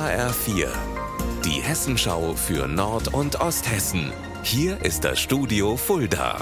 HR4, die Hessenschau für Nord- und Osthessen. Hier ist das Studio Fulda.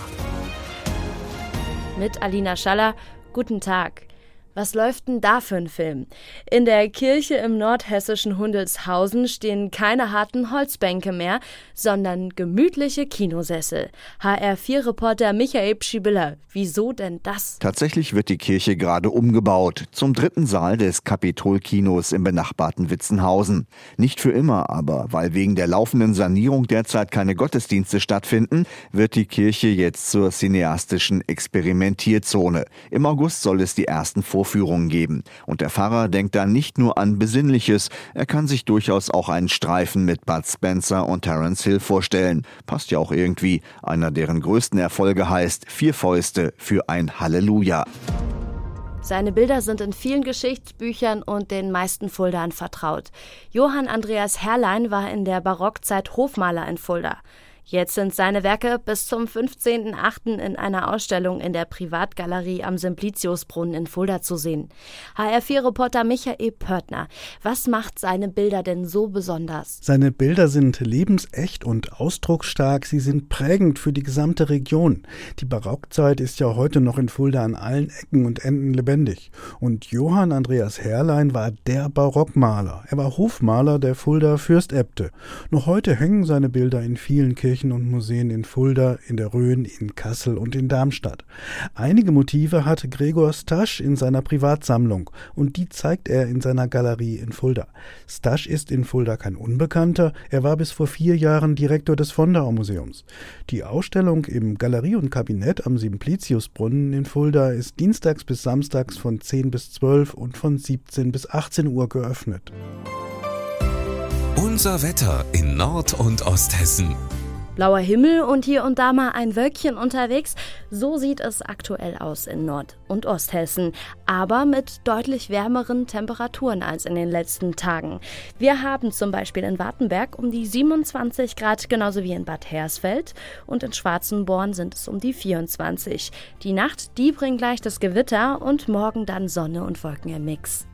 Mit Alina Schaller, guten Tag. Was läuft denn da für ein Film? In der Kirche im nordhessischen Hundelshausen stehen keine harten Holzbänke mehr, sondern gemütliche Kinosessel. HR4-Reporter Michael Pschibilla, wieso denn das? Tatsächlich wird die Kirche gerade umgebaut, zum 3. Saal des Kapitol-Kinos im benachbarten Witzenhausen. Nicht für immer, aber weil wegen der laufenden Sanierung derzeit keine Gottesdienste stattfinden, wird die Kirche jetzt zur cineastischen Experimentierzone. Im August soll es die ersten Vorführungen geben. Und der Pfarrer denkt da nicht nur an Besinnliches, er kann sich durchaus auch einen Streifen mit Bud Spencer und Terence Hill vorstellen. Passt ja auch irgendwie. Einer deren größten Erfolge heißt 4 Fäuste für ein Halleluja. Seine Bilder sind in vielen Geschichtsbüchern und den meisten Fuldern vertraut. Johann Andreas Herrlein war in der Barockzeit Hofmaler in Fulda. Jetzt sind seine Werke bis zum 15.08. in einer Ausstellung in der Privatgalerie am Simpliciusbrunnen in Fulda zu sehen. HR4-Reporter Michael Pörtner, was macht seine Bilder denn so besonders? Seine Bilder sind lebensecht und ausdrucksstark, sie sind prägend für die gesamte Region. Die Barockzeit ist ja heute noch in Fulda an allen Ecken und Enden lebendig. Und Johann Andreas Herrlein war der Barockmaler. Er war Hofmaler der Fulda Fürstäbte. Noch heute hängen seine Bilder in vielen Kirchen und Museen in Fulda, in der Rhön, in Kassel und in Darmstadt. Einige Motive hat Gregor Stasch in seiner Privatsammlung und die zeigt er in seiner Galerie in Fulda. Stasch ist in Fulda kein Unbekannter, er war bis vor 4 Jahren Direktor des Fondauer Museums. Die Ausstellung im Galerie und Kabinett am Simpliciusbrunnen in Fulda ist dienstags bis samstags von 10 bis 12 und von 17 bis 18 Uhr geöffnet. Unser Wetter in Nord- und Osthessen. Blauer Himmel und hier und da mal ein Wölkchen unterwegs. So sieht es aktuell aus in Nord- und Osthessen. Aber mit deutlich wärmeren Temperaturen als in den letzten Tagen. Wir haben zum Beispiel in Wartenberg um die 27 Grad, genauso wie in Bad Hersfeld. Und in Schwarzenborn sind es um die 24. Die Nacht, die bringt gleich das Gewitter und morgen dann Sonne und Wolken im Mix.